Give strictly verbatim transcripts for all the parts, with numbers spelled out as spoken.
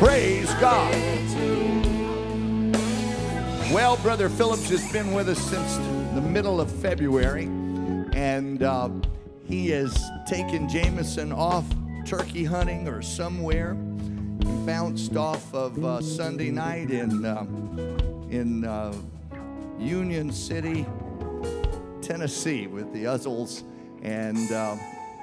Praise God. Well, Brother Phillips has been with us since the middle of February, and uh, he has taken Jameson off turkey hunting or somewhere. He bounced off of uh, Sunday night in uh, in uh, Union City, Tennessee, with the Uzzles, and uh,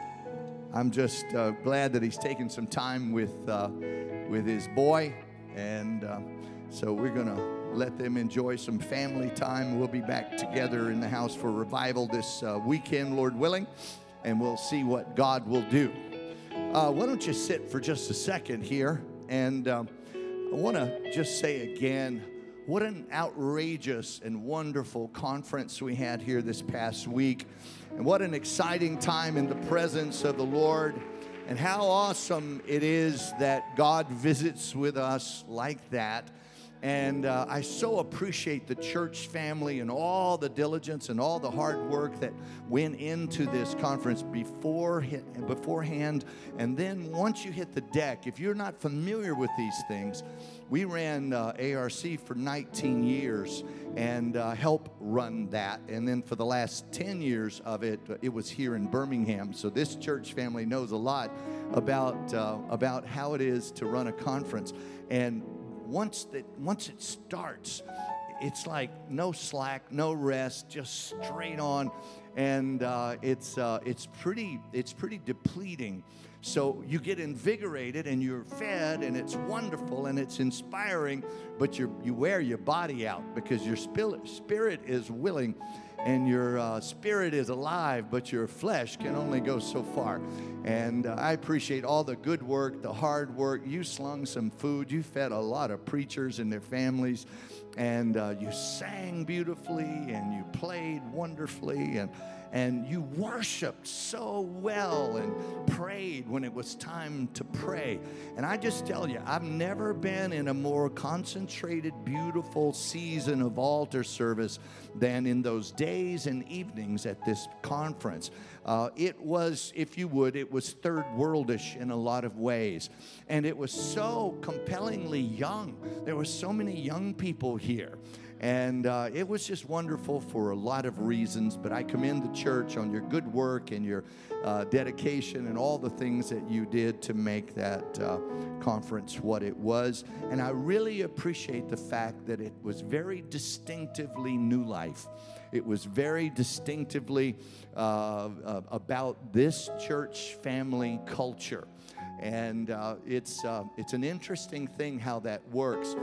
I'm just uh, glad that he's taken some time with uh, with his boy, and uh, so we're gonna let them enjoy some family time. We'll be back together in the house for revival this uh, weekend, Lord willing, and we'll see what God will do. Uh, why don't you sit for just a second here, and um, I want to just say again, what an outrageous and wonderful conference we had here this past week, and what an exciting time in the presence of the Lord, and how awesome it is that God visits with us like that. And uh, I so appreciate the church family and all the diligence and all the hard work that went into this conference before, beforehand. And then once you hit the deck, if you're not familiar with these things, we ran uh, A R C for nineteen years and uh, helped run that. And then for the last ten years of it, it was here in Birmingham. So this church family knows a lot about, uh, about how it is to run a conference. And Once that once it starts, it's like no slack, no rest, just straight on, and uh, it's uh, it's pretty it's pretty depleting. So you get invigorated and you're fed, and it's wonderful and it's inspiring, but you you wear your body out because your spirit spirit is willing, and your uh, spirit is alive, but your flesh can only go so far. And uh, I appreciate all the good work, the hard work. You slung some food. You fed a lot of preachers and their families. And uh, you sang beautifully, and you played wonderfully, and and you worshiped so well and prayed when it was time to pray. And I just tell you, I've never been in a more concentrated, beautiful season of altar service than in those days and evenings at this conference. Uh, it was, if you would, it was third worldish in a lot of ways. And it was so compellingly young. There were so many young people here. And uh, it was just wonderful for a lot of reasons, but I commend the church on your good work and your uh, dedication and all the things that you did to make that uh, conference what it was. And I really appreciate the fact that it was very distinctively New Life. It was very distinctively uh, uh, about this church family culture. And uh, it's, uh, it's an interesting thing how that works.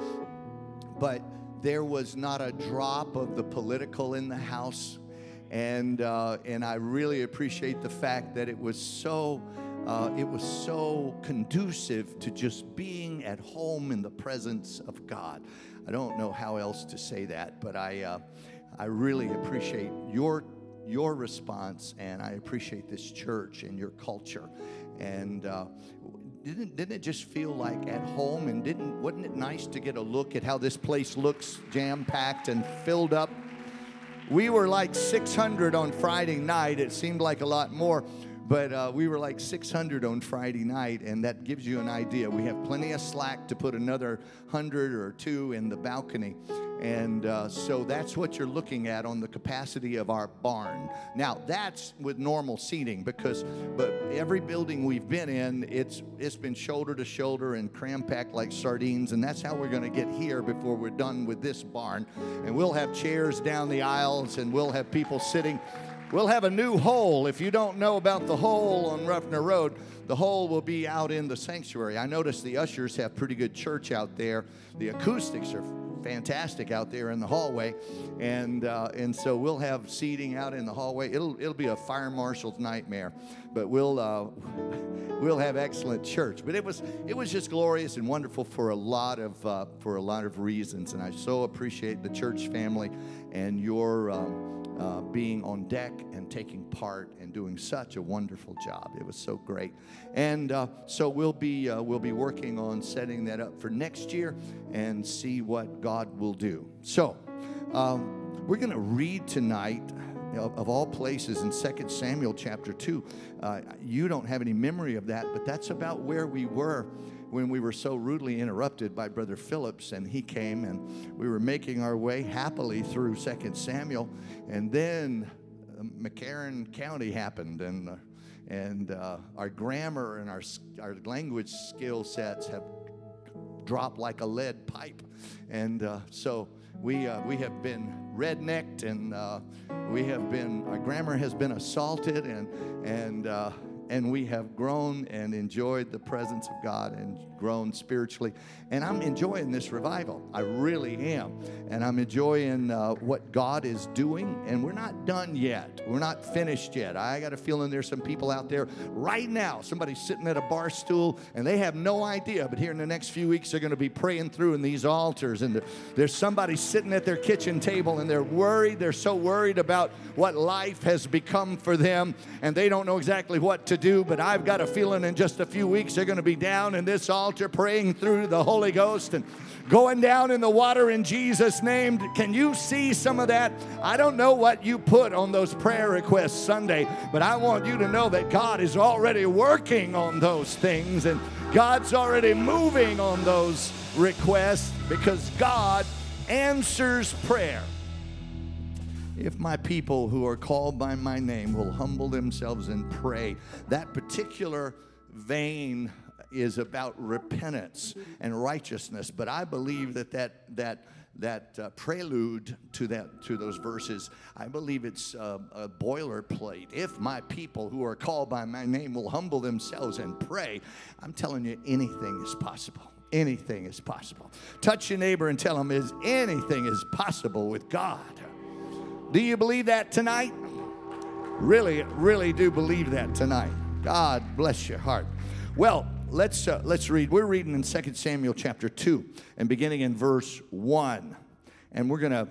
But there was not a drop of the political in the house, and uh, and I really appreciate the fact that it was so uh, it was so conducive to just being at home in the presence of God. I don't know how else to say that, but I uh, I really appreciate your your response, and I appreciate this church and your culture, and. Uh, Didn't, didn't it just feel like at home? And didn't wasn't it nice to get a look at how this place looks jam-packed and filled up? We were like six hundred on Friday night. It seemed like a lot more, but uh, we were like six hundred on Friday night, and that gives you an idea. We have plenty of slack to put another one hundred or two in the balcony. And uh, so that's what you're looking at on the capacity of our barn. Now, that's with normal seating, because but every building we've been in, it's it's been shoulder to shoulder and cram-packed like sardines, and that's how we're going to get here before we're done with this barn. And we'll have chairs down the aisles, and we'll have people sitting. We'll have a new hole. If you don't know about the hole on Ruffner Road, the hole will be out in the sanctuary. I noticed the ushers have pretty good church out there. The acoustics are fantastic out there in the hallway, and uh, and so we'll have seating out in the hallway. It'll it'll be a fire marshal's nightmare, but we'll uh, we'll have excellent church. But it was it was just glorious and wonderful for a lot of uh, for a lot of reasons, and I so appreciate the church family and your um, uh, being on deck and taking part and doing such a wonderful job. It was so great, and uh, so we'll be uh, we'll be working on setting that up for next year and see what God will do. So um, we're going to read tonight, of, of all places, in Second Samuel chapter two. Uh, you don't have any memory of that, but that's about where we were when we were so rudely interrupted by Brother Phillips, and he came, and we were making our way happily through Second Samuel, and then uh, McCarran County happened, and uh, and uh, our grammar and our our language skill sets have dropped like a lead pipe, and uh, so we uh, we have been rednecked, and uh, we have been our grammar has been assaulted, and and. Uh, And we have grown and enjoyed the presence of God and grown spiritually. And I'm enjoying this revival. I really am. And I'm enjoying uh, what God is doing. And we're not done yet. We're not finished yet. I got a feeling there's some people out there right now. Somebody's sitting at a bar stool and they have no idea. But here in the next few weeks, they're going to be praying through in these altars. And there's somebody sitting at their kitchen table and they're worried. They're so worried about what life has become for them. And they don't know exactly what to do, but I've got a feeling in just a few weeks they're going to be down in this altar praying through the Holy Ghost and going down in the water in Jesus' name. Can you see some of that? I don't know what you put on those prayer requests Sunday, but I want you to know that God is already working on those things, and God's already moving on those requests, because God answers prayer. If my people who are called by my name will humble themselves and pray. That particular vein is about repentance and righteousness, but I believe that that that that uh, prelude to that to those verses, I believe it's uh, a boilerplate. If my people who are called by my name will humble themselves and pray, I'm telling you, anything is possible. Anything is possible. Touch your neighbor and tell him, is anything is possible with God. Do you believe that tonight? Really, really do believe that tonight. God bless your heart. Well, let's uh, let's read. We're reading in Second Samuel chapter two, and beginning in verse one. And we're gonna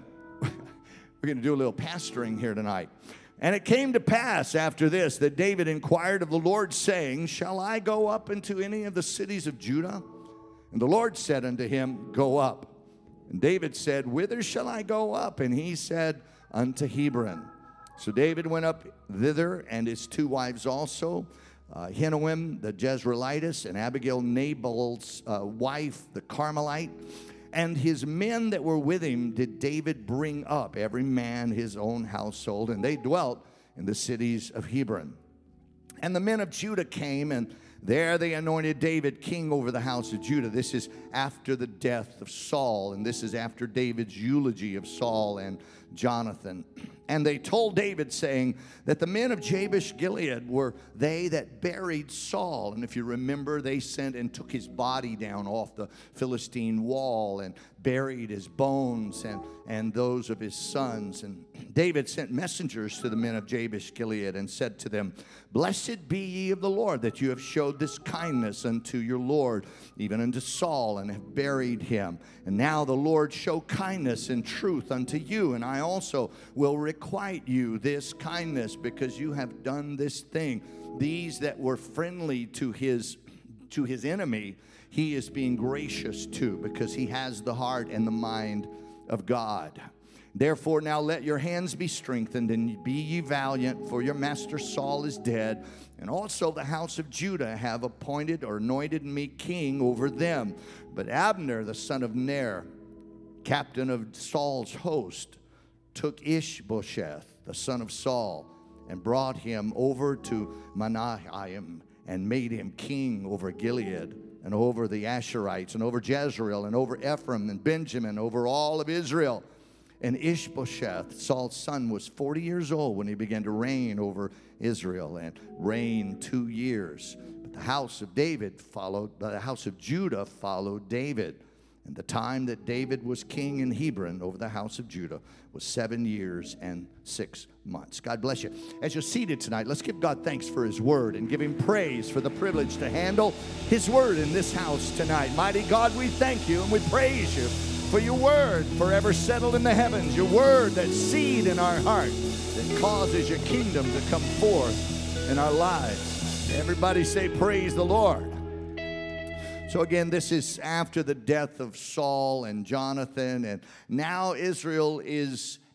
we're gonna do a little pastoring here tonight. And it came to pass after this that David inquired of the Lord, saying, "Shall I go up into any of the cities of Judah?" And the Lord said unto him, "Go up." And David said, "Whither shall I go up?" And he said, "Unto Hebron." So David went up thither, and his two wives also, uh, Ahinoam the Jezreelitess, and Abigail Nabal's uh, wife, the Carmelite. And his men that were with him did David bring up, every man his own household, and they dwelt in the cities of Hebron. And the men of Judah came, and there they anointed David king over the house of Judah. This is after the death of Saul, and this is after David's eulogy of Saul and Jonathan. And they told David, saying that the men of Jabesh Gilead were they that buried Saul. And if you remember, they sent and took his body down off the Philistine wall and buried his bones and, and those of his sons. And David sent messengers to the men of Jabesh Gilead and said to them, "Blessed be ye of the Lord, that you have showed this kindness unto your Lord, even unto Saul, and have buried him. And now the Lord show kindness and truth unto you, and I also will requite you this kindness, because you have done this thing." These that were friendly to his to his enemy, he is being gracious to, because he has the heart and the mind of God. "Therefore now let your hands be strengthened, and be ye valiant, for your master Saul is dead, and also the house of Judah have appointed or anointed me king over them. But Abner the son of Ner, captain of Saul's host, took Ishbosheth the son of Saul, and brought him over to Mahanaim, and made him king over Gilead, and over the Asherites, and over Jezreel, and over Ephraim and Benjamin, over all of Israel. And Ishbosheth, Saul's son, was forty years old when he began to reign over Israel, and reigned two years. But the house of David followed, the house of Judah followed David. And the time that David was king in Hebron over the house of Judah was seven years and six months. God bless you. As you're seated tonight, let's give God thanks for his word and give him praise for the privilege to handle his word in this house tonight. Mighty God, we thank you and we praise you for your word forever settled in the heavens, your word that's seed in our heart that causes your kingdom to come forth in our lives. Everybody say, praise the Lord. So again, this is after the death of Saul and Jonathan, and now Israel is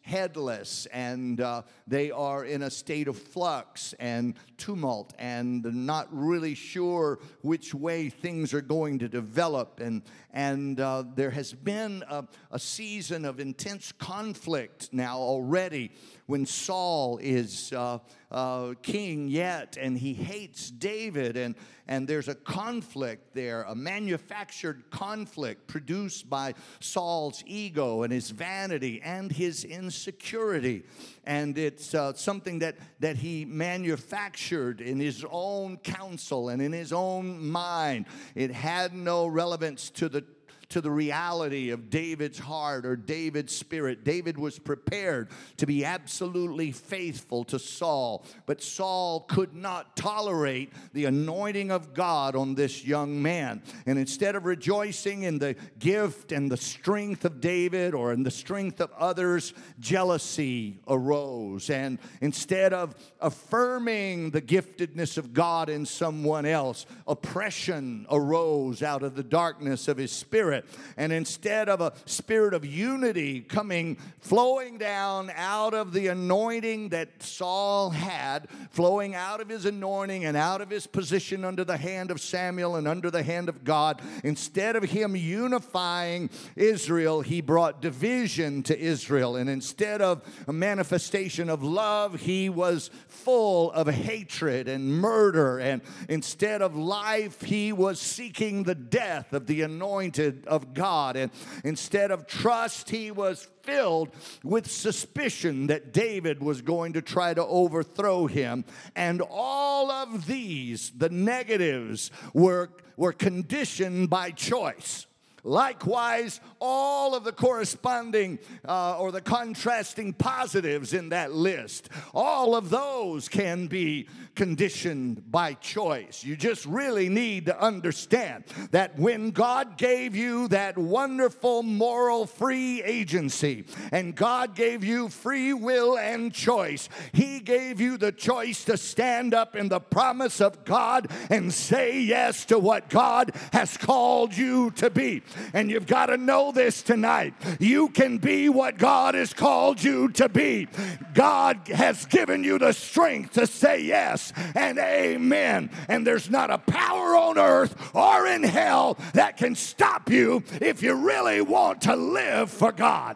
headless, and uh, they are in a state of flux and tumult, and they're not really sure which way things are going to develop. And, and uh, there has been a, a season of intense conflict now already when Saul is uh, uh, king yet, and he hates David, and, and there's a conflict there, a manufactured conflict produced by Saul's ego and his vanity and his insecurity. And it's uh, something that, that he manufactured in his own counsel and in his own mind. It had no relevance to the to the reality of David's heart or David's spirit. David was prepared to be absolutely faithful to Saul, but Saul could not tolerate the anointing of God on this young man. And instead of rejoicing in the gift and the strength of David or in the strength of others, jealousy arose. And instead of affirming the giftedness of God in someone else, oppression arose out of the darkness of his spirit. And instead of a spirit of unity coming, flowing down out of the anointing that Saul had, flowing out of his anointing and out of his position under the hand of Samuel and under the hand of God, instead of him unifying Israel, he brought division to Israel. And instead of a manifestation of love, he was full of hatred and murder. And instead of life, he was seeking the death of the anointed of God. And instead of trust, he was filled with suspicion that David was going to try to overthrow him. And all of these, the negatives, were, were conditioned by choice. Likewise, all of the corresponding uh, or the contrasting positives in that list, all of those can be conditioned by choice. You just really need to understand that when God gave you that wonderful moral free agency and God gave you free will and choice, He gave you the choice to stand up in the promise of God and say yes to what God has called you to be. And you've got to know this tonight. You can be what God has called you to be. God has given you the strength to say yes and amen. And there's not a power on earth or in hell that can stop you if you really want to live for God.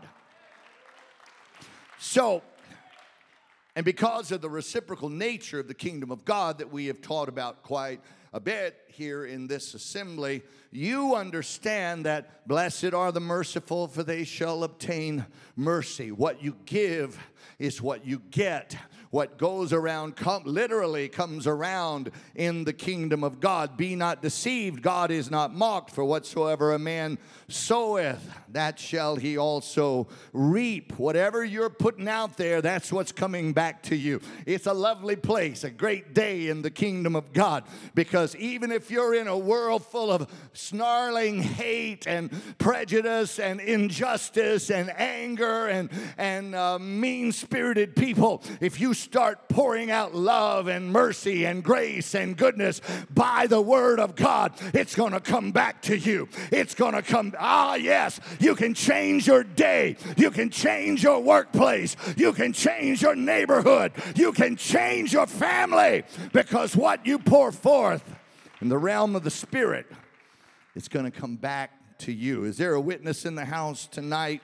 So, and because of the reciprocal nature of the kingdom of God that we have taught about quite a bit here in this assembly, you understand that blessed are the merciful, for they shall obtain mercy. What you give is what you get. What goes around come, literally comes around in the kingdom of God. Be not deceived, God is not mocked, for whatsoever a man soweth, that shall he also reap. Whatever you're putting out there, that's what's coming back to you. It's a lovely place, a great day in the kingdom of God, because even if you're in a world full of snarling hate and prejudice and injustice and anger and, and uh, mean-spirited people, if you start pouring out love and mercy and grace and goodness by the word of God, it's going to come back to you. It's going to come. Ah, yes, you can change your day. You can change your workplace. You can change your neighborhood. You can change your family, because what you pour forth in the realm of the Spirit, it's going to come back to you. Is there a witness in the house tonight?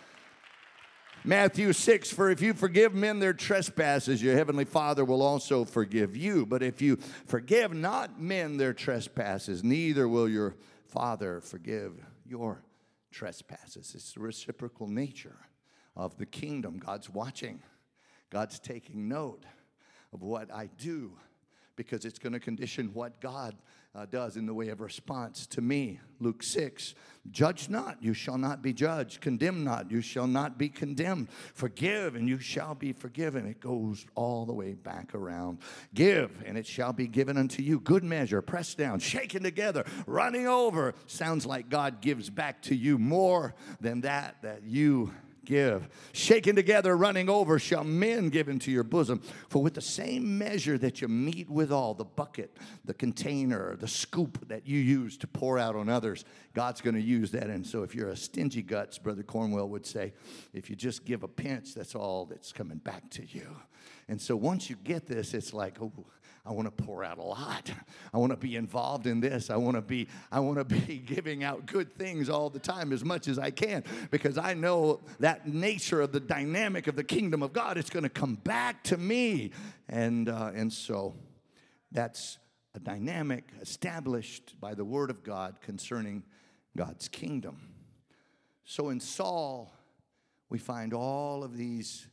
Matthew six, for if you forgive men their trespasses, your heavenly Father will also forgive you. But if you forgive not men their trespasses, neither will your Father forgive your trespasses. It's the reciprocal nature of the kingdom. God's watching. God's taking note of what I do, because it's going to condition what God uh, does in the way of response to me. Luke six, judge not, you shall not be judged. Condemn not, you shall not be condemned. Forgive, and you shall be forgiven. It goes all the way back around. Give, and it shall be given unto you. Good measure, pressed down, shaken together, running over. Sounds like God gives back to you more than that that you give. Shaken together, running over, shall men give into your bosom. For with the same measure that you mete withal, the bucket, the container, the scoop that you use to pour out on others, God's going to use that. And so if you're a stingy guts, Brother Cornwell would say, if you just give a pinch, that's all that's coming back to you. And so once you get this, it's like, oh, I want to pour out a lot. I want to be involved in this. I want to be I want to be giving out good things all the time as much as I can, because I know that nature of the dynamic of the kingdom of God, it's going to come back to me. And uh, and so that's a dynamic established by the word of God concerning God's kingdom. So in Saul, we find all of these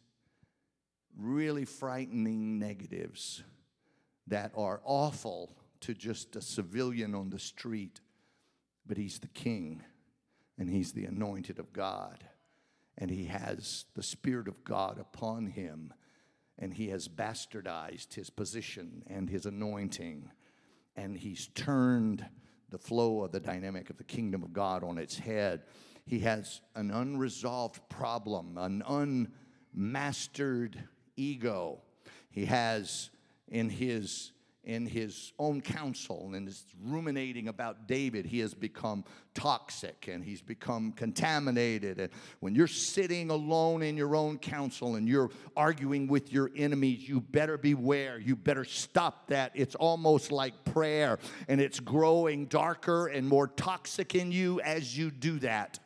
really frightening negatives that are awful to just a civilian on the street. But he's the king, and he's the anointed of God, and he has the Spirit of God upon him, and he has bastardized his position and his anointing, and he's turned the flow of the dynamic of the kingdom of God on its head. He has an unresolved problem, an unmastered ego. He has in his in his own counsel and is ruminating about David, he has become toxic and he's become contaminated. And when you're sitting alone in your own counsel and you're arguing with your enemies, you better beware. You better stop that. It's almost like prayer, and it's growing darker and more toxic in you as you do that.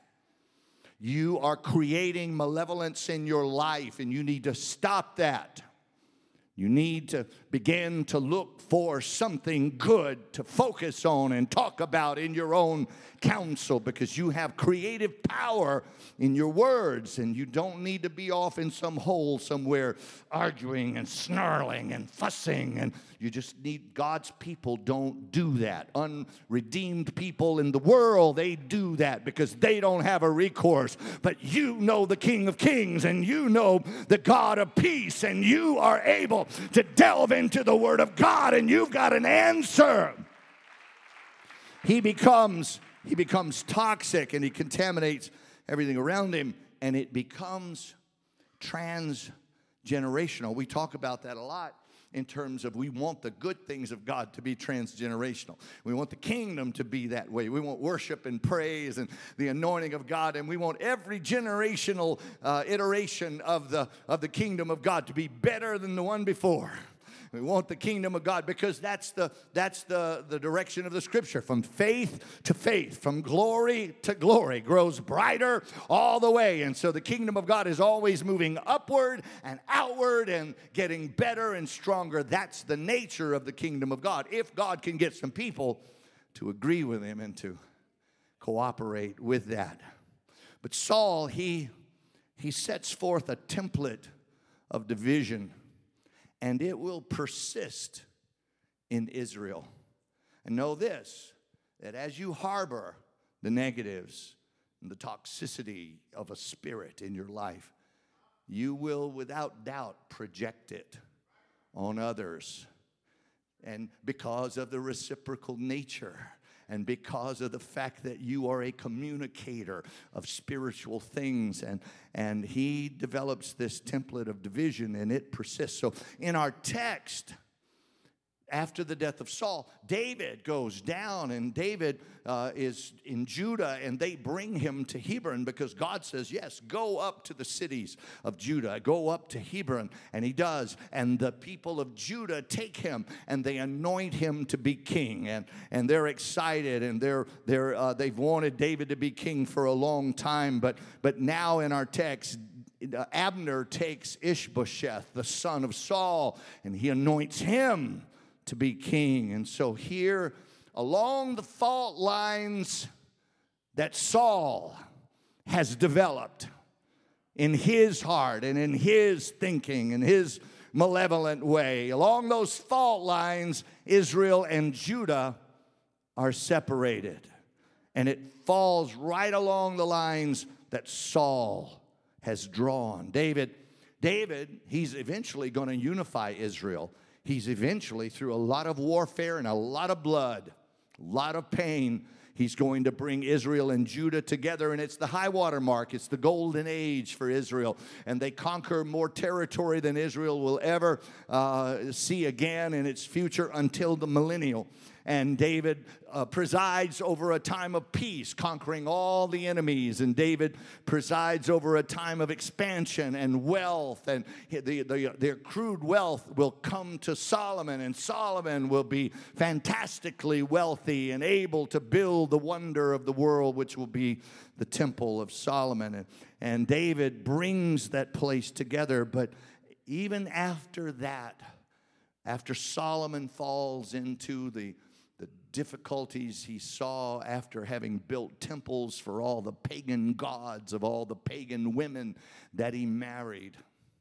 You are creating malevolence in your life, and you need to stop that. You need to begin to look for something good to focus on and talk about in your own counsel, because you have creative power in your words, and you don't need to be off in some hole somewhere arguing and snarling and fussing. And you just need, God's people don't do that. Unredeemed people in the world, they do that because they don't have a recourse. But you know the King of Kings, and you know the God of peace, and you are able to delve into the Word of God, and you've got an answer. He becomes he becomes toxic, and he contaminates everything around him, and it becomes transgenerational. We talk about that a lot in terms of we want the good things of God to be transgenerational. We want the kingdom to be that way. We want worship and praise and the anointing of God, and we want every generational uh, iteration of the of the kingdom of God to be better than the one before. We want the kingdom of God because that's the that's the, the direction of the Scripture. From faith to faith, from glory to glory, grows brighter all the way. And so the kingdom of God is always moving upward and outward and getting better and stronger. That's the nature of the kingdom of God. If God can get some people to agree with him and to cooperate with that. But Saul, he he sets forth a template of division, and it will persist in Israel. And know this, that as you harbor the negatives and the toxicity of a spirit in your life, you will without doubt project it on others. And because of the reciprocal nature, and because of the fact that you are a communicator of spiritual things, and, and he develops this template of division, and it persists. So in our text, after the death of Saul, David goes down, and David uh, is in Judah, and they bring him to Hebron because God says, yes, go up to the cities of Judah, go up to Hebron, and he does. And the people of Judah take him, and they anoint him to be king, and, and they're excited, and they're, they're, uh, they've wanted David to be king for a long time, but, but now in our text, Abner takes Ishbosheth, the son of Saul, and he anoints him to be king. And so here, along the fault lines that Saul has developed in his heart and in his thinking and his malevolent way, along those fault lines, Israel and Judah are separated. And it falls right along the lines that Saul has drawn. David, David, he's eventually going to unify Israel. He's eventually, through a lot of warfare and a lot of blood, a lot of pain, He's going to bring Israel and Judah together, and it's the high water mark. It's the golden age for Israel, and they conquer more territory than Israel will ever uh, see again in its future until the millennial. And David uh, presides over a time of peace, conquering all the enemies. And David presides over a time of expansion and wealth. And the, the, the accrued wealth will come to Solomon. And Solomon will be fantastically wealthy and able to build the wonder of the world, which will be the temple of Solomon. And, and David brings that place together. But even after that, after Solomon falls into the The difficulties he saw after having built temples for all the pagan gods of all the pagan women that he married.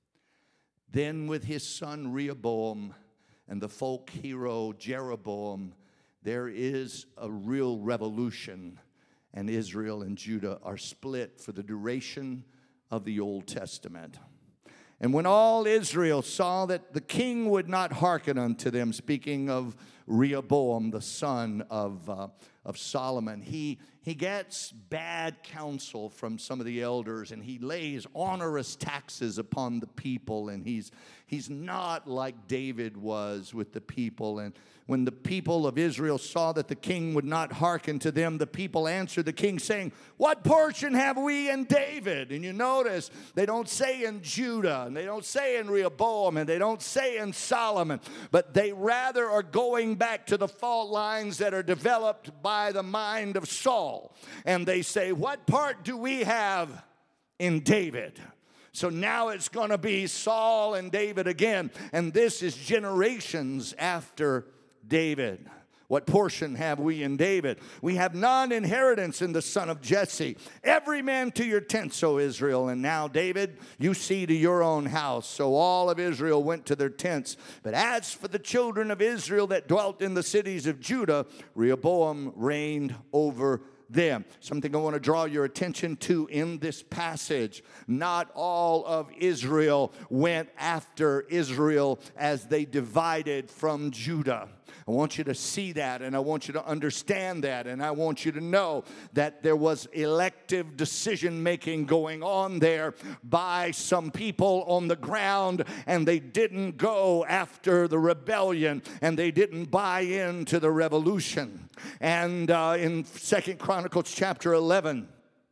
Then with his son Rehoboam and the folk hero Jeroboam, there is a real revolution, and Israel and Judah are split for the duration of the Old Testament. And when all Israel saw that the king would not hearken unto them, speaking of Rehoboam, the son of, uh, of Solomon, he, he gets bad counsel from some of the elders, and he lays onerous taxes upon the people, and he's, he's not like David was with the people. And when the people of Israel saw that the king would not hearken to them, the people answered the king, saying, "What portion have we in David?" And you notice they don't say in Judah, and they don't say in Rehoboam, and they don't say in Solomon, but they rather are going back to the fault lines that are developed by the mind of Saul. And they say, "What part do we have in David?" So now it's going to be Saul and David again. And this is generations after David. What portion have we in David? We have none inheritance in the son of Jesse. Every man to your tents, O Israel. And now, David, you see to your own house. So all of Israel went to their tents. But as for the children of Israel that dwelt in the cities of Judah, Rehoboam reigned over them. Something I want to draw your attention to in this passage. Not all of Israel went after Israel as they divided from Judah. I want you to see that, and I want you to understand that, and I want you to know that there was elective decision-making going on there by some people on the ground, and they didn't go after the rebellion, and they didn't buy into the revolution. And uh, in Second Chronicles chapter eleven,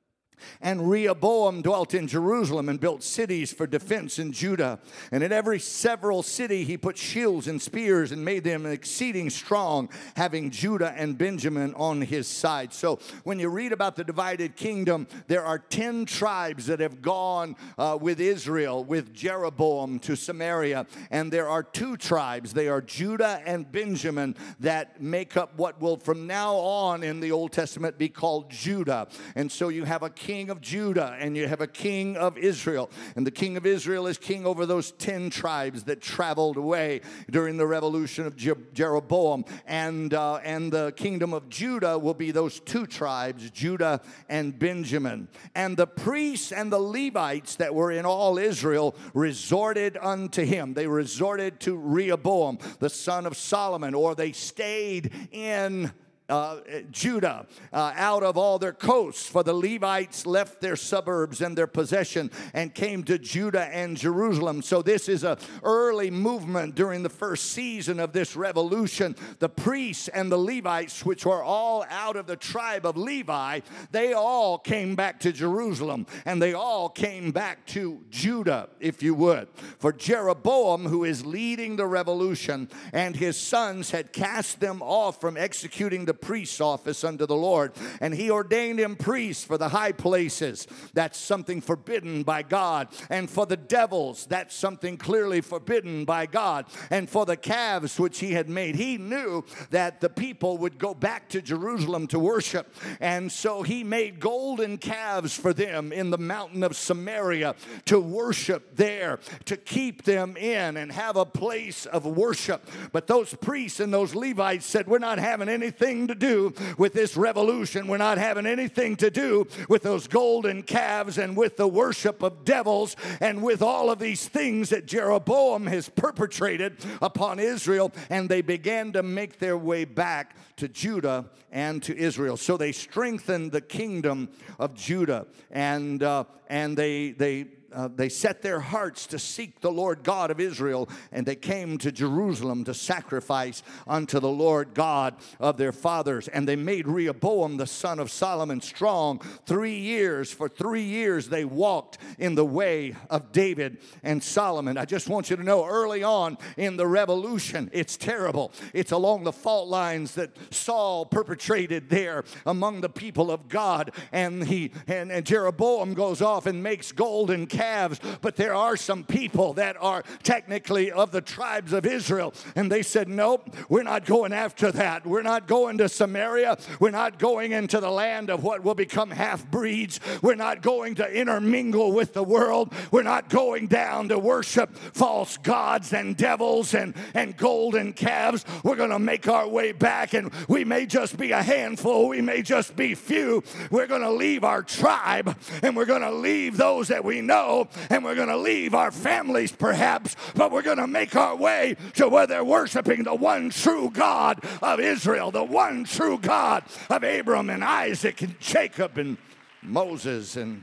and Rehoboam dwelt in Jerusalem and built cities for defense in Judah. And in every several city he put shields and spears and made them exceeding strong, having Judah and Benjamin on his side. So when you read about the divided kingdom, there are ten tribes that have gone uh, with Israel, with Jeroboam to Samaria. And there are two tribes. They are Judah and Benjamin that make up what will from now on in the Old Testament be called Judah. And so you have a king king of Judah, and you have a king of Israel. And the king of Israel is king over those ten tribes that traveled away during the revolution of Je- Jeroboam. And, uh, and the kingdom of Judah will be those two tribes, Judah and Benjamin. And the priests and the Levites that were in all Israel resorted unto him. They resorted to Rehoboam, the son of Solomon, or they stayed in Uh, Judah, uh, out of all their coasts, for the Levites left their suburbs and their possession and came to Judah and Jerusalem. So this is an early movement during the first season of this revolution. The priests and the Levites, which were all out of the tribe of Levi, they all came back to Jerusalem, and they all came back to Judah, if you would. For Jeroboam, who is leading the revolution, and his sons had cast them off from executing the priest's office unto the Lord, and he ordained him priests for the high places. That's something forbidden by God. And for the devils, that's something clearly forbidden by God. And for the calves which he had made, he knew that the people would go back to Jerusalem to worship, and so he made golden calves for them in the mountain of Samaria to worship there, to keep them in and have a place of worship. But those priests and those Levites said, "We're not having anything to do with this revolution. We're not having anything to do with those golden calves and with the worship of devils and with all of these things that Jeroboam has perpetrated upon Israel. And they began to make their way back to Judah and to Israel. So they strengthened the kingdom of Judah, and uh, and they they. Uh, they set their hearts to seek the Lord God of Israel, and they came to Jerusalem to sacrifice unto the Lord God of their fathers. And they made Rehoboam the son of Solomon strong three years. For three years they walked in the way of David and Solomon. I just want you to know, early on in the revolution, it's terrible. It's along the fault lines that Saul perpetrated there among the people of God. And he and, and Jeroboam goes off and makes golden calves, but there are some people that are technically of the tribes of Israel, and they said, nope, we're not going after that. We're not going to Samaria. We're not going into the land of what will become half-breeds. We're not going to intermingle with the world. We're not going down to worship false gods and devils and, and golden calves. We're going to make our way back, and we may just be a handful. We may just be few. We're going to leave our tribe, and we're going to leave those that we know, and we're going to leave our families perhaps, but we're going to make our way to where they're worshiping the one true God of Israel, the one true God of Abraham and Isaac and Jacob and Moses. And,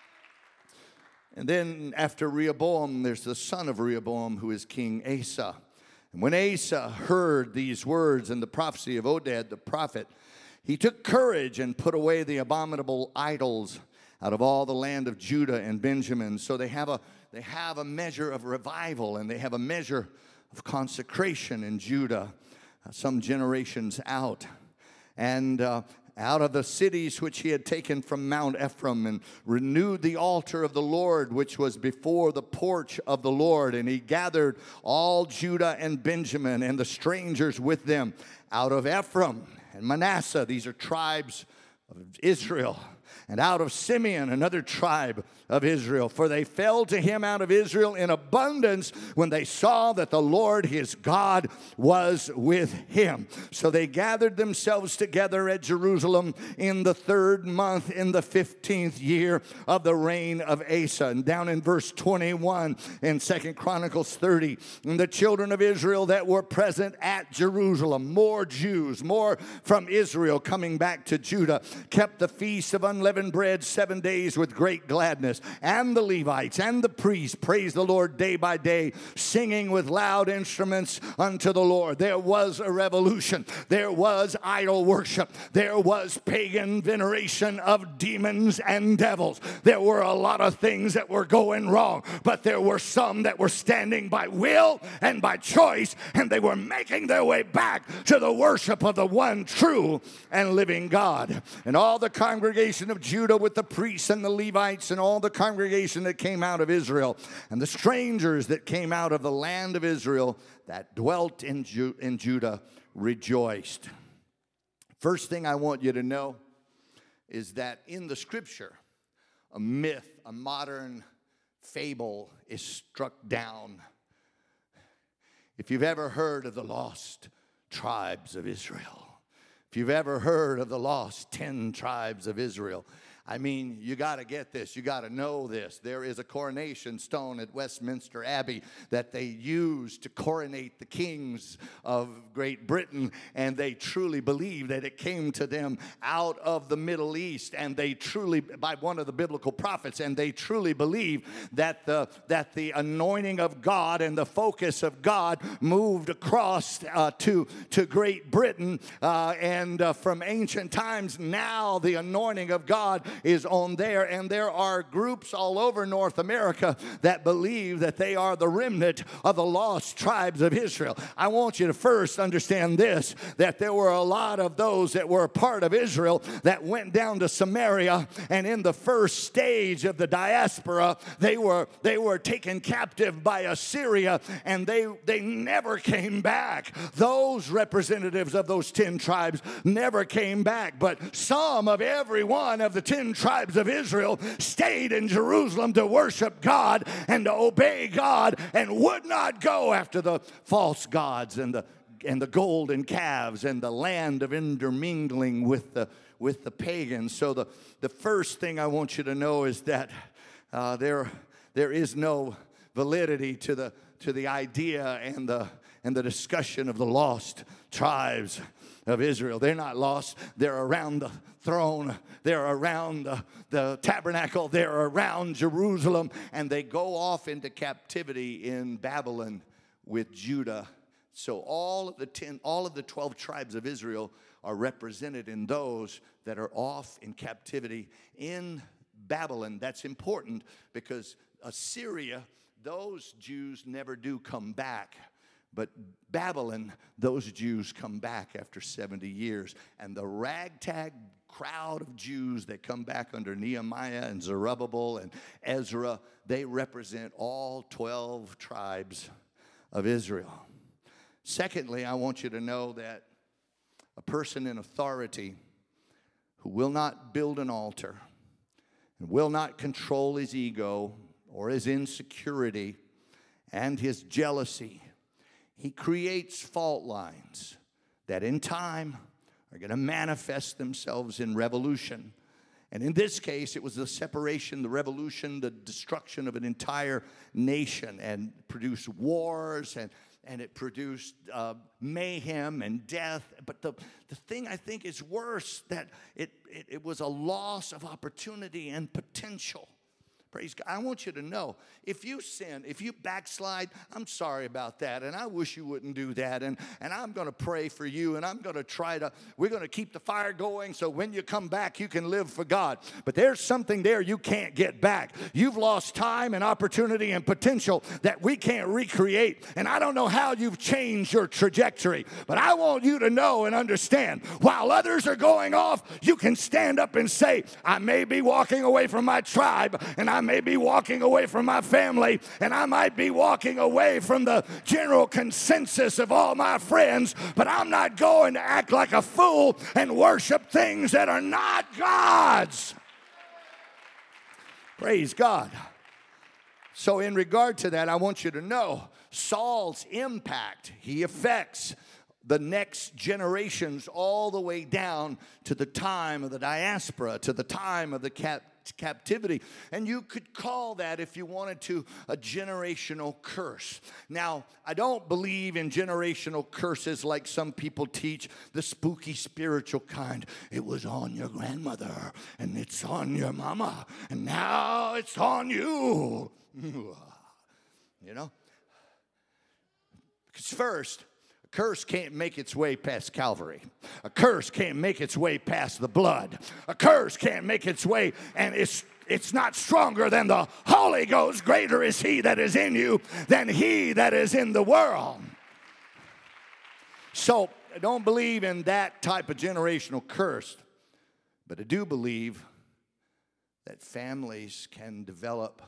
and then after Rehoboam, there's the son of Rehoboam, who is King Asa. And when Asa heard these words and the prophecy of Oded the prophet, he took courage and put away the abominable idols out of all the land of Judah and Benjamin. So they have a they have a measure of revival, and they have a measure of consecration in Judah, uh, some generations out. And uh, out of the cities which he had taken from Mount Ephraim, and renewed the altar of the Lord, which was before the porch of the Lord. And he gathered all Judah and Benjamin and the strangers with them out of Ephraim and Manasseh. These are tribes of Israel. And out of Simeon, another tribe of Israel. For they fell to him out of Israel in abundance when they saw that the Lord his God was with him. So they gathered themselves together at Jerusalem in the third month, in the fifteenth year of the reign of Asa. And down in verse twenty-one in Second Chronicles thirty, and the children of Israel that were present at Jerusalem, more Jews, more from Israel coming back to Judah, kept the feast of unleavened bread seven days with great gladness. And the Levites and the priests praised the Lord day by day, singing with loud instruments unto the Lord. There was a revolution. There was idol worship. There was pagan veneration of demons and devils. There were a lot of things that were going wrong, but there were some that were standing by will and by choice, and they were making their way back to the worship of the one true and living God. And all the congregation of Judah with the priests and the Levites and all the congregation that came out of Israel and the strangers that came out of the land of Israel that dwelt in, Ju- in Judah rejoiced. First thing I want you to know is that in the scripture, a myth, a modern fable is struck down. If you've ever heard of the lost tribes of Israel, if you've ever heard of the lost ten tribes of Israel, I mean, you got to get this. You got to know this. There is a coronation stone at Westminster Abbey that they use to coronate the kings of Great Britain, and they truly believe that it came to them out of the Middle East, and they truly, by one of the biblical prophets, and they truly believe that the that the anointing of God and the focus of God moved across uh, to to Great Britain, uh, and uh, from ancient times, now the anointing of God is on there, and there are groups all over North America that believe that they are the remnant of the lost tribes of Israel. I want you to first understand this, that there were a lot of those that were a part of Israel that went down to Samaria, and in the first stage of the diaspora, they were they were taken captive by Assyria, and they they never came back. Those representatives of those ten tribes never came back, but some of every one of the ten tribes of Israel stayed in Jerusalem to worship God and to obey God, and would not go after the false gods and the and the golden calves and the land of intermingling with the with the pagans. So the, the first thing I want you to know is that uh, there there is no validity to the to the idea and the and the discussion of the lost tribes of Israel. They're not lost. They're around the throne. They're around the, the tabernacle. They're around Jerusalem. And they go off into captivity in Babylon with Judah. So all of the ten, all of the twelve tribes of Israel are represented in those that are off in captivity in Babylon. That's important because Assyria, those Jews never do come back. But Babylon, those Jews come back after seventy years. And the ragtag crowd of Jews that come back under Nehemiah and Zerubbabel and Ezra, they represent all twelve tribes of Israel. Secondly, I want you to know that a person in authority who will not build an altar and will not control his ego or his insecurity and his jealousy, he creates fault lines that in time are going to manifest themselves in revolution. And in this case, it was the separation, the revolution, the destruction of an entire nation, and produced wars, and, and it produced uh, mayhem and death. But the, the thing I think is worse, that it, it, it was a loss of opportunity and potential. Praise God. I want you to know, if you sin, if you backslide, I'm sorry about that, and I wish you wouldn't do that, and, and I'm going to pray for you, and I'm going to try to, we're going to keep the fire going so when you come back, you can live for God. But there's something there you can't get back. You've lost time and opportunity and potential that we can't recreate, and I don't know how you've changed your trajectory, but I want you to know and understand, while others are going off, you can stand up and say, I may be walking away from my tribe, and I may be walking away from my family, and I might be walking away from the general consensus of all my friends, but I'm not going to act like a fool and worship things that are not God's. Praise God. So in regard to that, I want you to know Saul's impact, he affects the next generations all the way down to the time of the diaspora, to the time of the cap- captivity. And you could call that, if you wanted to, a generational curse. Now, I don't believe in generational curses like some people teach, the spooky spiritual kind. It was on your grandmother, and it's on your mama, and now it's on you. You know? Because first, a curse can't make its way past Calvary. A curse can't make its way past the blood. A curse can't make its way, and it's it's not stronger than the Holy Ghost. Greater is he that is in you than he that is in the world. So I don't believe in that type of generational curse, but I do believe that families can develop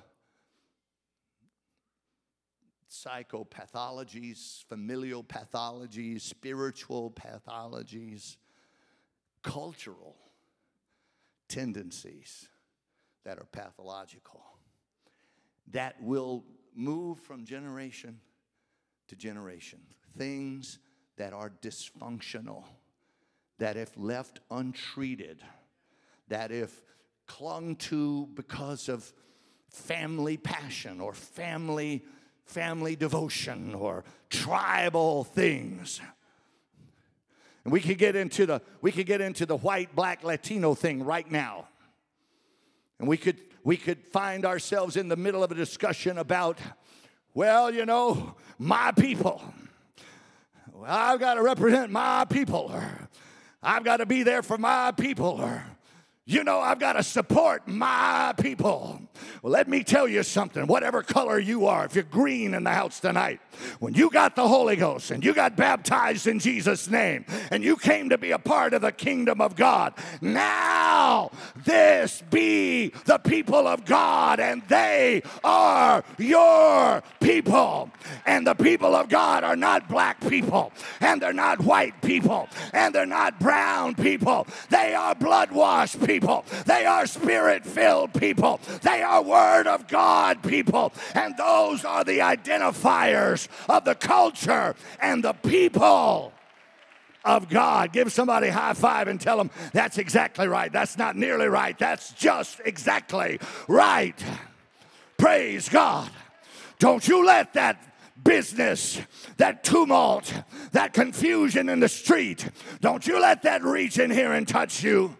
psychopathologies, familial pathologies, spiritual pathologies, cultural tendencies that are pathological, that will move from generation to generation. Things that are dysfunctional, that if left untreated, that if clung to because of family passion or family family devotion or tribal things. And we could get into the we could get into the white, black, Latino thing right now. And we could we could find ourselves in the middle of a discussion about, well, you know, my people. Well, I've got to represent my people. Or I've got to be there for my people. Or, you know, I've got to support my people. Well, let me tell you something. Whatever color you are, if you're green in the house tonight, when you got the Holy Ghost and you got baptized in Jesus' name and you came to be a part of the kingdom of God, now shall this be the people of God, and they are your people. And the people of God are not black people, and they're not white people, and they're not brown people. They are blood-washed people. They are spirit-filled people. They are Word of God people. And those are the identifiers of the culture and the people of God. Give somebody a high five and tell them, that's exactly right. That's not nearly right. That's just exactly right. Praise God. Don't you let that business, that tumult, that confusion in the street, don't you let that reach in here and touch you.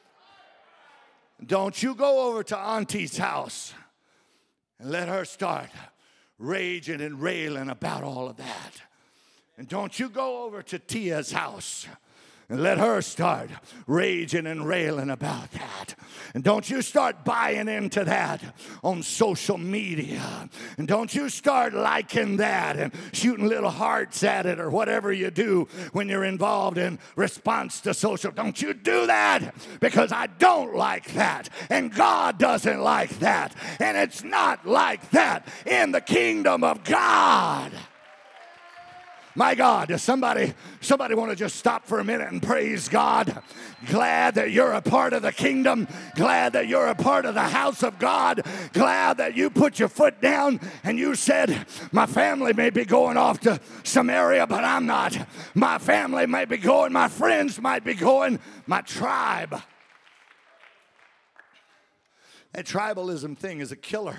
Don't you go over to Auntie's house and let her start raging and railing about all of that. And don't you go over to Tia's house and let her start raging and railing about that. And don't you start buying into that on social media. And don't you start liking that and shooting little hearts at it or whatever you do when you're involved in response to social. Don't you do that, because I don't like that. And God doesn't like that. And it's not like that in the kingdom of God. My God, does somebody, somebody want to just stop for a minute and praise God? Glad that you're a part of the kingdom. Glad that you're a part of the house of God. Glad that you put your foot down and you said, my family may be going off to Samaria, but I'm not. My family may be going. My friends might be going. My tribe. That tribalism thing is a killer.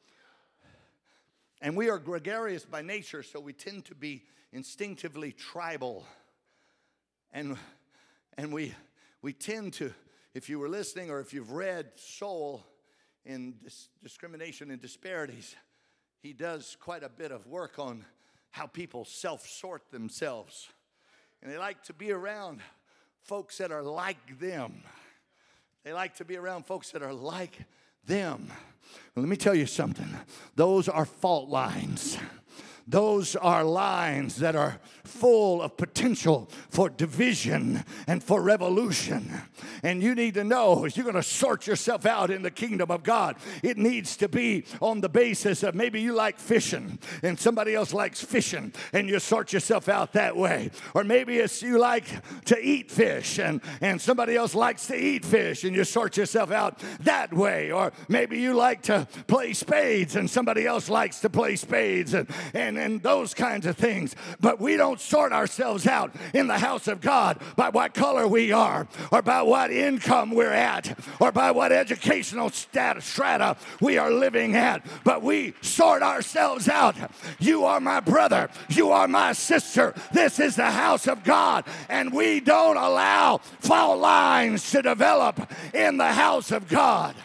And we are gregarious by nature, so we tend to be instinctively tribal. And, and we, we tend to, if you were listening or if you've read Soul in Dis- Discrimination and Disparities, he does quite a bit of work on how people self-sort themselves. And they like to be around folks that are like them. They like to be around folks that are like them. Well, let me tell you something. Those are fault lines. Those are lines that are full of potential for division and for revolution. And you need to know, if you're going to sort yourself out in the kingdom of God, it needs to be on the basis of maybe you like fishing and somebody else likes fishing, and you sort yourself out that way. Or maybe it's you like to eat fish and, and somebody else likes to eat fish, and you sort yourself out that way. Or maybe you like to play spades and somebody else likes to play spades, and, and and those kinds of things. But we don't sort ourselves out in the house of God by what color we are, or by what income we're at, or by what educational status, strata we are living at. But we sort ourselves out. You are my brother. You are my sister. This is the house of God. And we don't allow fault lines to develop in the house of God.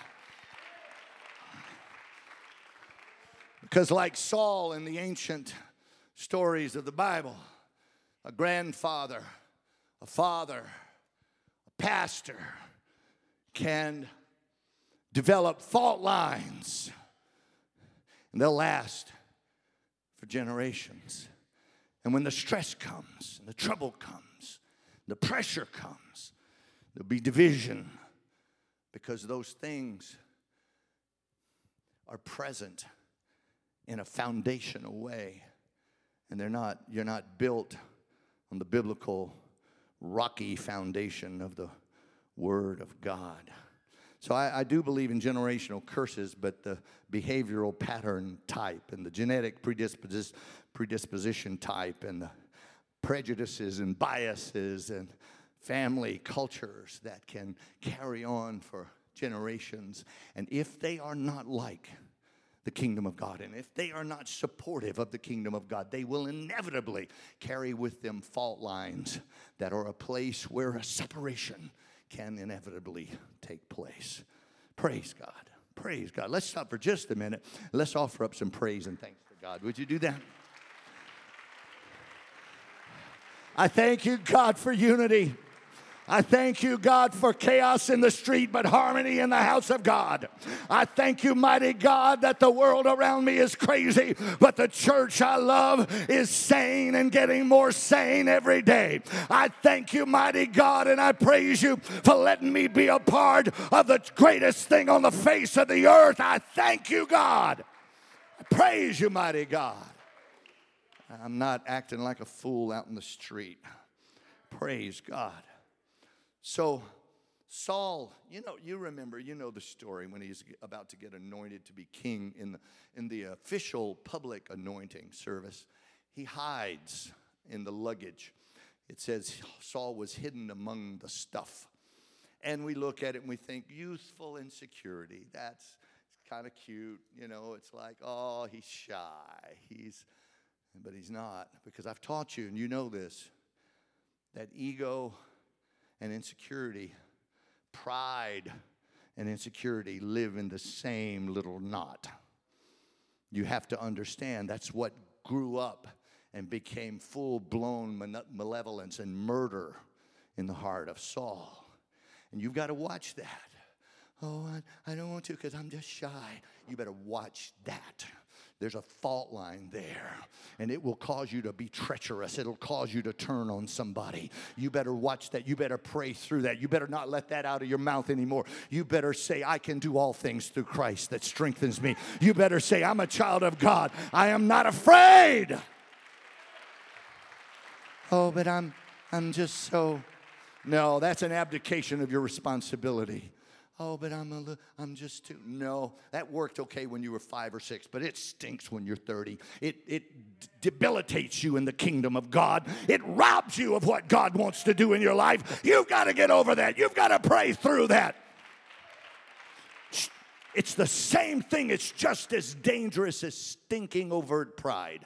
Because like Saul in the ancient stories of the Bible, a grandfather, a father, a pastor can develop fault lines, and they'll last for generations. And when the stress comes, and the trouble comes, the pressure comes, there'll be division, because those things are present in a foundational way, and they're not, you're not built on the biblical rocky foundation of the Word of God. So I, I do believe in generational curses, but the behavioral pattern type and the genetic predispos- predisposition type and the prejudices and biases and family cultures that can carry on for generations. And if they are not like the kingdom of God, and if they are not supportive of the kingdom of God, they will inevitably carry with them fault lines that are a place where a separation can inevitably take place. Praise God. Praise God. Let's stop for just a minute. Let's offer up some praise and thanks to God. Would you do that? I thank you, God, for unity. I thank you, God, for chaos in the street, but harmony in the house of God. I thank you, mighty God, that the world around me is crazy, but the church I love is sane and getting more sane every day. I thank you, mighty God, and I praise you for letting me be a part of the greatest thing on the face of the earth. I thank you, God. I praise you, mighty God. I'm not acting like a fool out in the street. Praise God. So Saul, you know, you remember, you know the story when he's about to get anointed to be king in the, in the official public anointing service. He hides in the luggage. It says Saul was hidden among the stuff. And we look at it and we think youthful insecurity. That's kind of cute. You know, it's like, oh, he's shy. He's, but he's not. Because I've taught you, and you know this, that ego and insecurity, pride and insecurity live in the same little knot. You have to understand that's what grew up and became full-blown malevolence and murder in the heart of Saul. And you've got to watch that. Oh, I, I don't want to because I'm just shy. You better watch that. There's a fault line there, and it will cause you to be treacherous. It'll cause you to turn on somebody. You better watch that. You better pray through that. You better not let that out of your mouth anymore. You better say, I can do all things through Christ that strengthens me. You better say, I'm a child of God. I am not afraid. Oh, but I'm, I'm just so... No, that's an abdication of your responsibility. Oh, but I'm a, I'm just too. No, that worked okay when you were five or six, but it stinks when you're thirty. It, it debilitates you in the kingdom of God. It robs you of what God wants to do in your life. You've got to get over that. You've got to pray through that. It's the same thing. It's just as dangerous as stinking overt pride.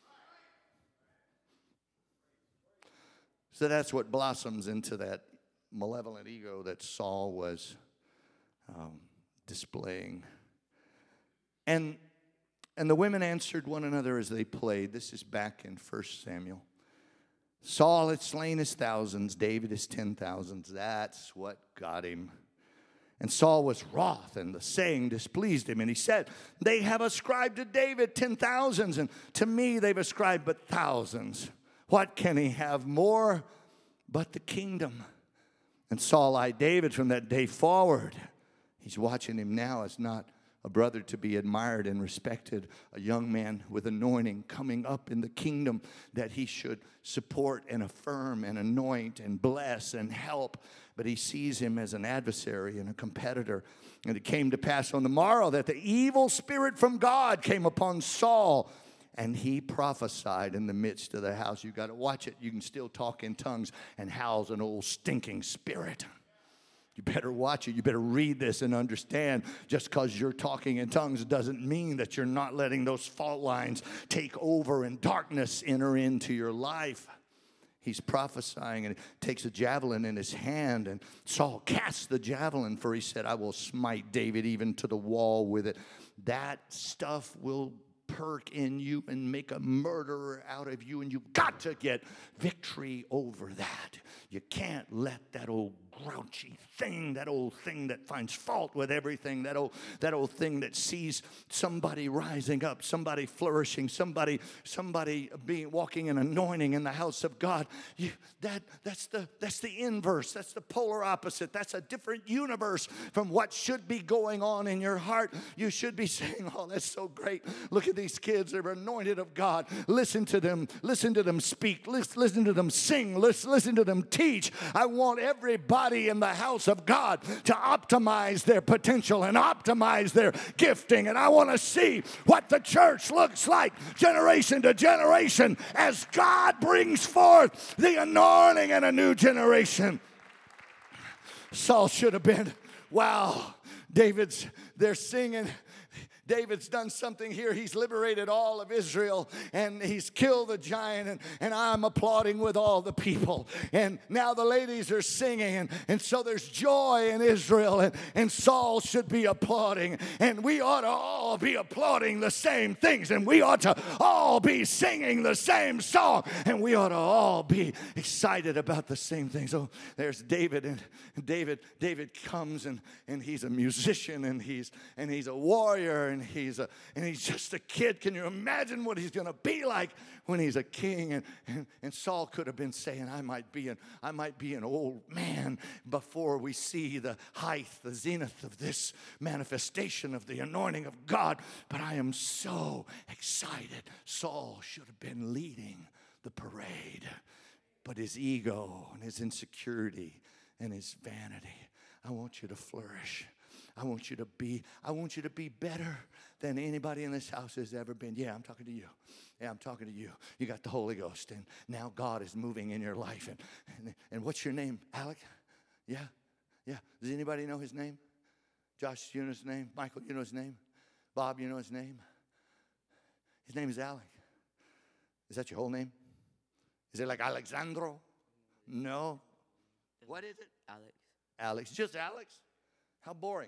So that's what blossoms into that malevolent ego that Saul was um, displaying. And, and the women answered one another as they played. This is back in First Samuel. Saul had slain his thousands, David his ten thousands. That's what got him. And Saul was wroth, and the saying displeased him. And he said, they have ascribed to David ten thousands, and to me they've ascribed but thousands. What can he have more but the kingdom? And Saul eyed David from that day forward. He's watching him now as not a brother to be admired and respected, a young man with anointing coming up in the kingdom that he should support and affirm and anoint and bless and help. But he sees him as an adversary and a competitor. And it came to pass on the morrow that the evil spirit from God came upon Saul, and he prophesied in the midst of the house. You've got to watch it. You can still talk in tongues and house an old stinking spirit. You better watch it. You better read this and understand. Just because you're talking in tongues doesn't mean that you're not letting those fault lines take over and darkness enter into your life. He's prophesying and takes a javelin in his hand. And Saul casts the javelin, for he said, I will smite David even to the wall with it. That stuff will perk in you and make a murderer out of you, and you've got to get victory over that. You can't let that old grouchy thing, that old thing that finds fault with everything, that old that old thing that sees somebody rising up, somebody flourishing, somebody somebody being walking in anointing in the house of God. You, that that's the that's the inverse. That's the polar opposite. That's a different universe from what should be going on in your heart. You should be saying, "Oh, that's so great! Look at these kids. They're anointed of God. Listen to them. Listen to them speak. Listen, listen to them sing. Listen, listen to them teach. I want everybody in the house of God to optimize their potential and optimize their gifting. And I want to see what the church looks like generation to generation as God brings forth the anointing in a new generation." Saul should have been, wow, David's they're singing. David's done something here. He's liberated all of Israel, and he's killed the giant, and, and I'm applauding with all the people. And now the ladies are singing, and, and so there's joy in Israel, and, and Saul should be applauding, and we ought to all be applauding the same things, and we ought to all be singing the same song, and we ought to all be excited about the same things. So there's David, and David David comes, and, and he's a musician, and he's and he's a warrior, and he's a and he's just a kid. Can you imagine what he's going to be like when he's a king? And, and, and Saul could have been saying, I might be an I might be an old man before we see the height, the zenith of this manifestation of the anointing of God. But I am so excited. Saul should have been leading the parade, but his ego and his insecurity and his vanity. I want you to flourish. I want you to be, I want you to be better than anybody in this house has ever been. Yeah, I'm talking to you. Yeah, I'm talking to you. You got the Holy Ghost, and now God is moving in your life. And, and, and what's your name? Alec? Yeah? Yeah. Does anybody know his name? Josh, you know his name? Michael, you know his name? Bob, you know his name? His name is Alec. Is that your whole name? Is it like Alexandro? No. What is it? Alex. Alex. Just Alex? How boring.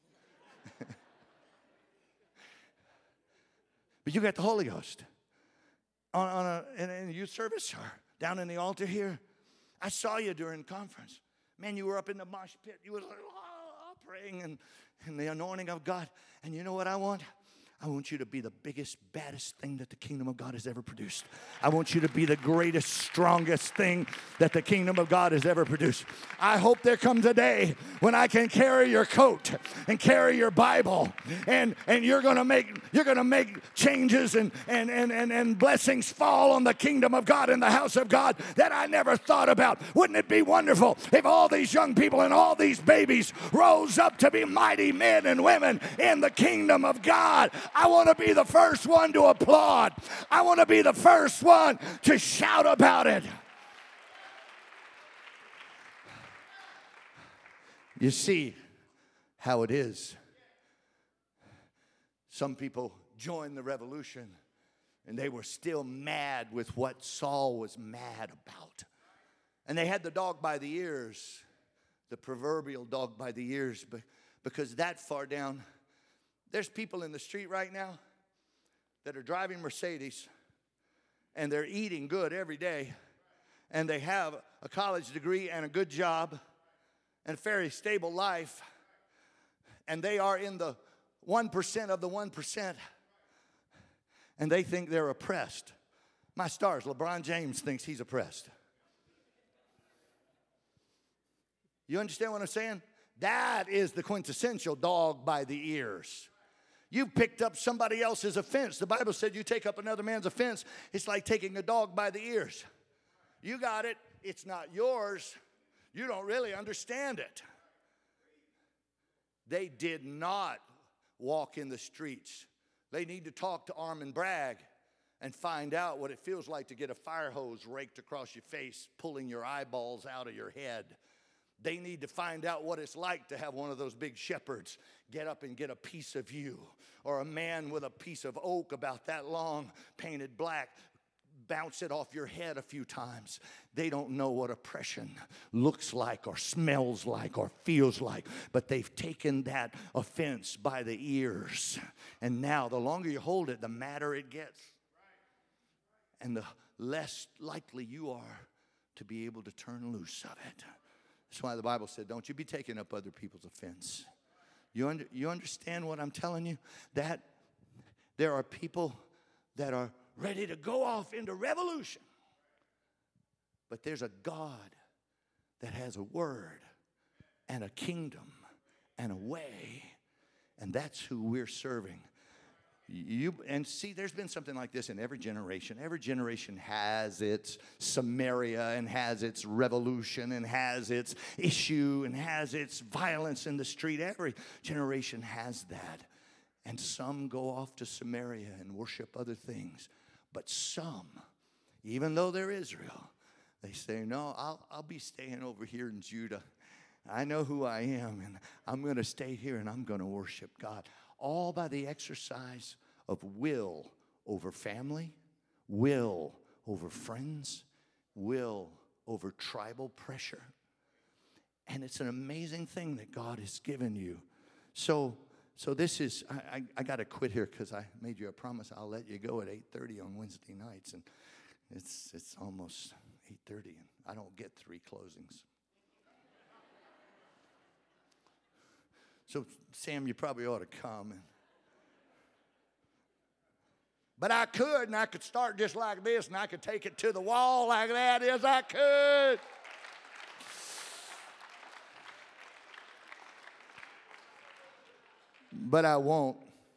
But you got the Holy Ghost. On, on a, in, in a youth service or down in the altar here. I saw you during conference. Man, you were up in the mosh pit. You were like, oh, praying and, and the anointing of God. And you know what I want? I want you to be the biggest, baddest thing that the kingdom of God has ever produced. I want you to be the greatest, strongest thing that the kingdom of God has ever produced. I hope there comes a day when I can carry your coat and carry your Bible, and, and you're gonna make you're gonna make changes and, and, and, and, and blessings fall on the kingdom of God and the house of God that I never thought about. Wouldn't it be wonderful if all these young people and all these babies rose up to be mighty men and women in the kingdom of God? I want to be the first one to applaud. I want to be the first one to shout about it. You see how it is. Some people joined the revolution, and they were still mad with what Saul was mad about. And they had the dog by the ears, the proverbial dog by the ears, because that far down, there's people in the street right now that are driving Mercedes, and they're eating good every day, and they have a college degree and a good job and a very stable life, and they are in the one percent of the one percent, and they think they're oppressed. My stars, LeBron James thinks he's oppressed. You understand what I'm saying? That is the quintessential dog by the ears. You picked up somebody else's offense. The Bible said you take up another man's offense. It's like taking a dog by the ears. You got it. It's not yours. You don't really understand it. They did not walk in the streets. They need to talk to Armin Bragg and find out what it feels like to get a fire hose raked across your face, pulling your eyeballs out of your head. They need to find out what it's like to have one of those big shepherds get up and get a piece of you, or a man with a piece of oak about that long, painted black, bounce it off your head a few times. They don't know what oppression looks like or smells like or feels like, but they've taken that offense by the ears. And now the longer you hold it, the madder it gets. And the less likely you are to be able to turn loose of it. That's why the Bible said, don't you be taking up other people's offense. You, under, you understand what I'm telling you? That there are people that are ready to go off into revolution. But there's a God that has a word and a kingdom and a way. And that's who we're serving. You, and see, there's been something like this in every generation. Every generation has its Samaria and has its revolution and has its issue and has its violence in the street. Every generation has that. And some go off to Samaria and worship other things. But some, even though they're Israel, they say, no, I'll, I'll be staying over here in Judah. I know who I am, and I'm going to stay here, and I'm going to worship God. All by the exercise of will over family, will over friends, will over tribal pressure. And it's an amazing thing that God has given you. So, so this is, I, I, I got to quit here because I made you a promise. I'll let you go at eight thirty on Wednesday nights, and it's it's almost eight thirty, and I don't get three closings. So, Sam, you probably ought to come. And, but I could, and I could start just like this, and I could take it to the wall like that. Yes, I could. But I won't.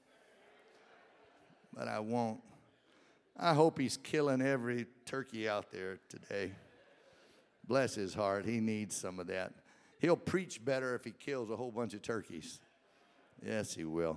But I won't. I hope he's killing every turkey out there today. Bless his heart. He needs some of that. He'll preach better if he kills a whole bunch of turkeys. Yes, he will.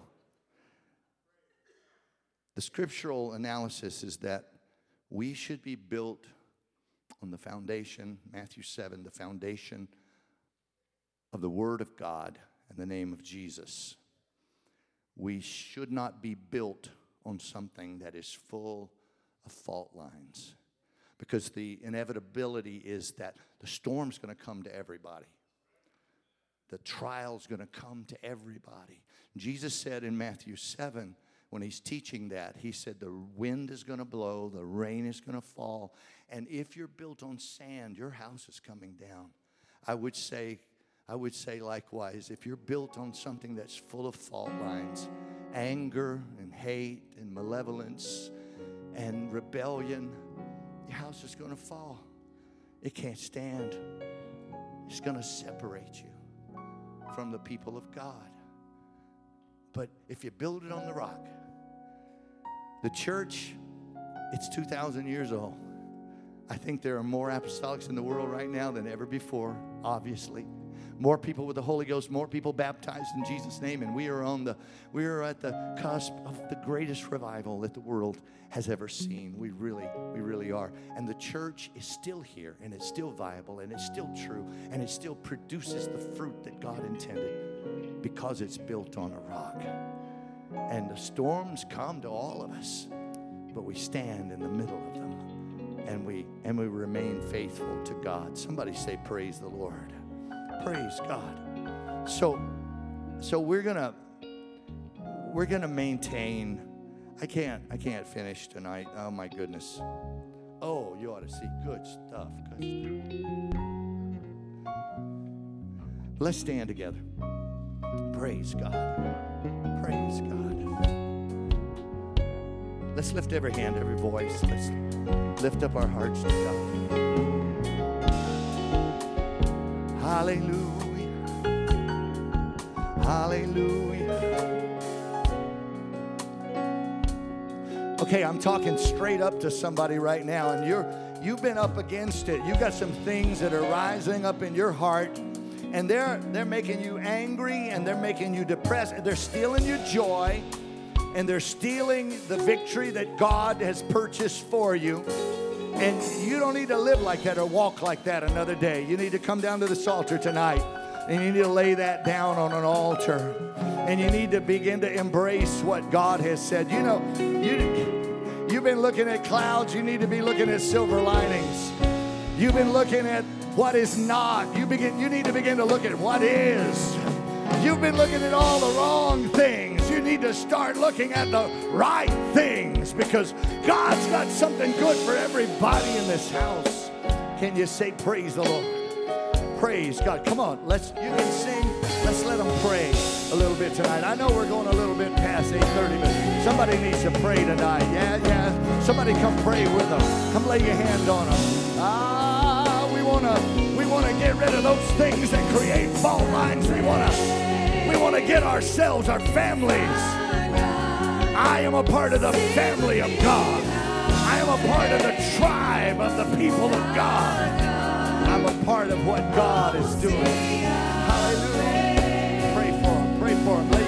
The scriptural analysis is that we should be built on the foundation, Matthew seven, the foundation of the Word of God and the name of Jesus. We should not be built on something that is full of fault lines, because the inevitability is that the storm's going to come to everybody. The trial's going to come to everybody. Jesus said in Matthew seven, when he's teaching that, he said the wind is going to blow, the rain is going to fall, and if you're built on sand, your house is coming down. I would say, I would say likewise, if you're built on something that's full of fault lines, anger and hate and malevolence and rebellion, your house is going to fall. It can't stand. It's going to separate you from the people of God. But if you build it on the rock, the church, it's two thousand years old. I think there are more apostolics in the world right now than ever before, obviously. More people with the Holy Ghost, more people baptized in Jesus' name, and we are on the we are at the cusp of the greatest revival that the world has ever seen. We really, we really are. And the church is still here, and it's still viable, and it's still true, and it still produces the fruit that God intended because it's built on a rock. And the storms come to all of us, but we stand in the middle of them, and we and we remain faithful to God. Somebody say, praise the Lord. Praise God. So, so we're gonna we're gonna maintain. I can't I can't finish tonight. Oh my goodness. Oh, you ought to see good stuff. Good. Let's stand together. Praise God. Praise God. Let's lift every hand, every voice. Let's lift up our hearts to God. Hallelujah. Hallelujah. Okay, I'm talking straight up to somebody right now, and you're you've been up against it. You've got some things that are rising up in your heart, and they're they're making you angry, and they're making you depressed, and they're stealing your joy, and they're stealing the victory that God has purchased for you. And you don't need to live like that or walk like that another day. You need to come down to this altar tonight, and you need to lay that down on an altar. And you need to begin to embrace what God has said. You know, you, you've been looking at clouds. You need to be looking at silver linings. You've been looking at what is not. You begin. You need to begin to look at what is. You've been looking at all the wrong things. You need to start looking at the right things, because God's got something good for everybody in this house. Can you say praise the Lord? Praise God. Come on, let's you can sing. Let's let them pray a little bit tonight. I know we're going a little bit past eight thirty, but somebody needs to pray tonight. Yeah, yeah. Somebody come pray with them. Come lay your hand on them. Ah, we want to we want to get rid of those things that create fault lines. We want to we want to get ourselves, our families. I am a part of the family of God. I am a part of the tribe of the people of God. I'm a part of what God is doing. Hallelujah. Pray for him. Pray for him.